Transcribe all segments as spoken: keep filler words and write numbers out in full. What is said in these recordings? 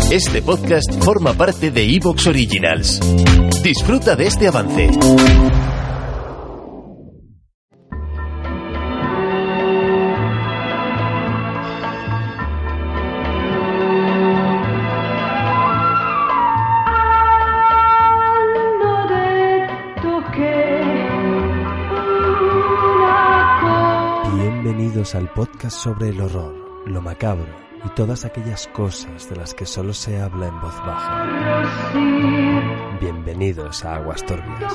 Este podcast forma parte de iVoox Originals. Disfruta de este avance. Bienvenidos al podcast sobre el horror, lo macabro y todas aquellas cosas de las que solo se habla en voz baja. Bienvenidos a Aguas Turbias.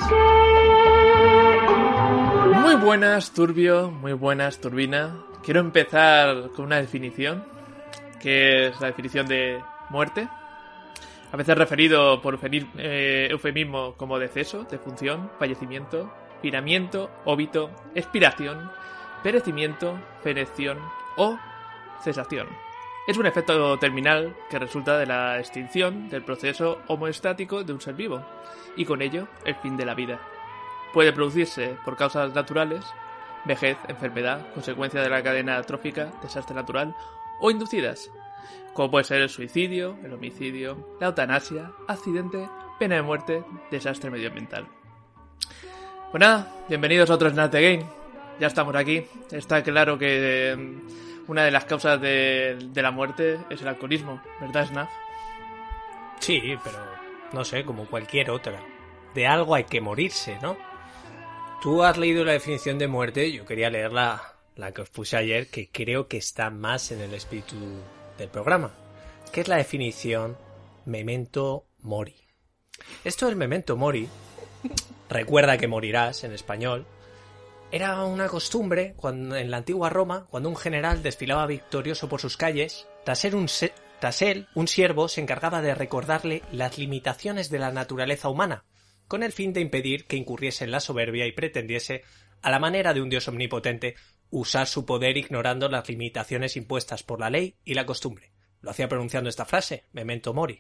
Muy buenas, Turbio, muy buenas, Turbina. Quiero empezar con una definición, que es la definición de muerte. A veces referido por eh, eufemismo como deceso, defunción, fallecimiento, piramiento, óbito, expiración, perecimiento, fenección o cesación. Es un efecto terminal que resulta de la extinción del proceso homeostático de un ser vivo, y con ello el fin de la vida. Puede producirse por causas naturales, vejez, enfermedad, consecuencia de la cadena trófica, desastre natural, o inducidas, como puede ser el suicidio, el homicidio, la eutanasia, accidente, pena de muerte, desastre medioambiental. Pues nada, bienvenidos a otro Snap the Game. Ya estamos aquí. Está claro que eh, una de las causas de, de la muerte es el alcoholismo, ¿verdad, Snap? Sí, pero no sé, como cualquier otra. De algo hay que morirse, ¿no? Tú has leído la definición de muerte, yo quería leer la, la que os puse ayer, que creo que está más en el espíritu del programa, que es la definición memento mori. Esto del memento mori, recuerda que morirás en español, era una costumbre cuando, en la antigua Roma, cuando un general desfilaba victorioso por sus calles. Tras él, un se, tras él, un siervo se encargaba de recordarle las limitaciones de la naturaleza humana, con el fin de impedir que incurriese en la soberbia y pretendiese, a la manera de un dios omnipotente, usar su poder ignorando las limitaciones impuestas por la ley y la costumbre. Lo hacía pronunciando esta frase, memento mori.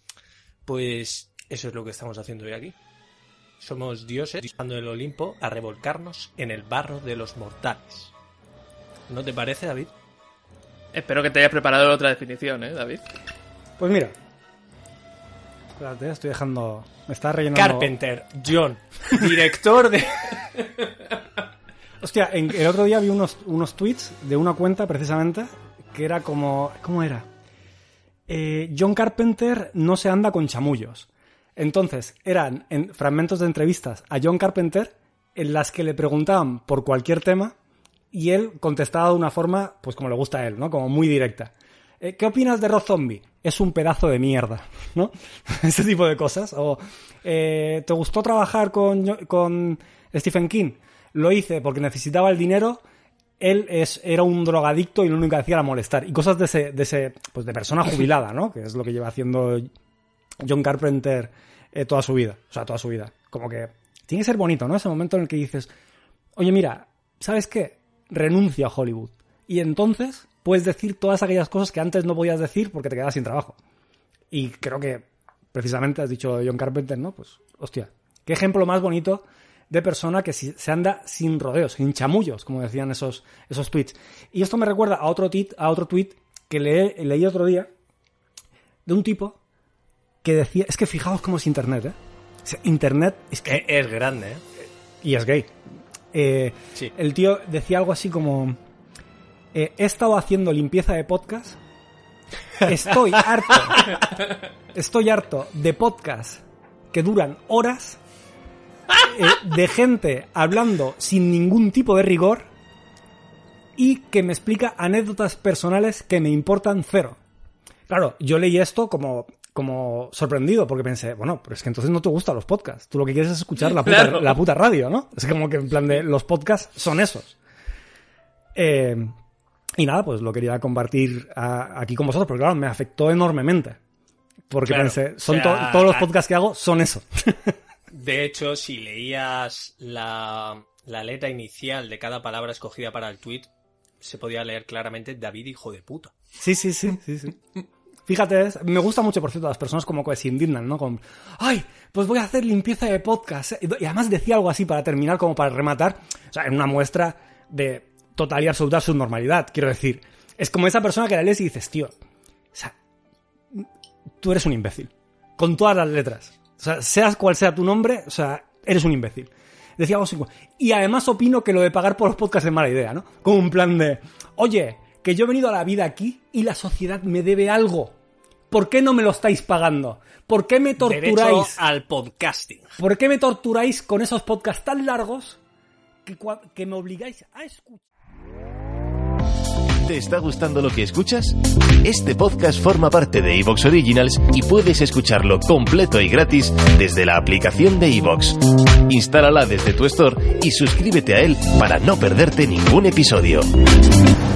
Pues eso es lo que estamos haciendo hoy aquí. Somos dioses bajando del Olimpo a revolcarnos en el barro de los mortales. ¿No te parece, David? Espero que te hayas preparado otra definición, ¿eh, David? Pues mira. Espérate, estoy dejando... Me está rellenando... Carpenter, John, director de... Hostia, en, el otro día vi unos, unos tweets de una cuenta, precisamente, que era como... ¿Cómo era? Eh, John Carpenter no se anda con chamullos. Entonces, eran en fragmentos de entrevistas a John Carpenter en las que le preguntaban por cualquier tema y él contestaba de una forma, pues como le gusta a él, ¿no? Como muy directa. Eh, ¿Qué opinas de Rob Zombie? Es un pedazo de mierda, ¿no? Ese tipo de cosas. O, eh, ¿te gustó trabajar con, con Stephen King? Lo hice porque necesitaba el dinero. Él es, era un drogadicto y lo único que hacía era molestar. Y cosas de ese, de ese, pues de persona jubilada, ¿no? Que es lo que lleva haciendo John Carpenter eh, toda su vida. O sea, toda su vida. Como que tiene que ser bonito, ¿no? Ese momento en el que dices, oye, mira, ¿sabes qué? Renuncia a Hollywood. Y entonces puedes decir todas aquellas cosas que antes no podías decir porque te quedabas sin trabajo. Y creo que precisamente has dicho John Carpenter, ¿no? Pues, hostia, qué ejemplo más bonito de persona que se anda sin rodeos, sin chamullos, como decían esos, esos tweets. Y esto me recuerda a otro tweet, a otro tweet que le, leí otro día de un tipo que decía... Es que fijaos cómo es Internet, ¿eh? O sea, Internet es que... Es grande, ¿eh? Y es gay. Eh, sí. El tío decía algo así como... Eh, he estado haciendo limpieza de podcast. Estoy harto. Estoy harto de podcasts que duran horas. Eh, de gente hablando sin ningún tipo de rigor. Y que me explica anécdotas personales que me importan cero. Claro, yo leí esto como... como sorprendido, porque pensé, bueno, pero es que entonces no te gustan los podcasts. Tú lo que quieres es escuchar la puta, claro. la puta radio, ¿no? Es como que en plan de los podcasts son esos. Eh, y nada, pues lo quería compartir a, aquí con vosotros, porque claro, me afectó enormemente. Porque claro, pensé, son o sea, to- todos los podcasts que hago son eso. De hecho, si leías la, la letra inicial de cada palabra escogida para el tweet, se podía leer claramente David, hijo de puta. Sí, sí, sí, sí, sí. Fíjate, me gusta mucho, por cierto, las personas como que se indignan, ¿no? Como, ay, pues voy a hacer limpieza de podcast. Y además decía algo así para terminar, como para rematar. O sea, en una muestra de total y absoluta subnormalidad, quiero decir. Es como esa persona que la lees y dices, tío, o sea, tú eres un imbécil. Con todas las letras. O sea, seas cual sea tu nombre, o sea, eres un imbécil. Decía algo así. Y además opino que lo de pagar por los podcasts es mala idea, ¿no? Como un plan de, oye, que yo he venido a la vida aquí y la sociedad me debe algo. ¿Por qué no me lo estáis pagando? ¿Por qué me torturáis? Derecho al podcasting. ¿Por qué me torturáis con esos podcasts tan largos que, que me obligáis a escuchar? ¿Te está gustando lo que escuchas? Este podcast forma parte de iVoox Originals y puedes escucharlo completo y gratis desde la aplicación de iVoox. Instálala desde tu store y suscríbete a él para no perderte ningún episodio.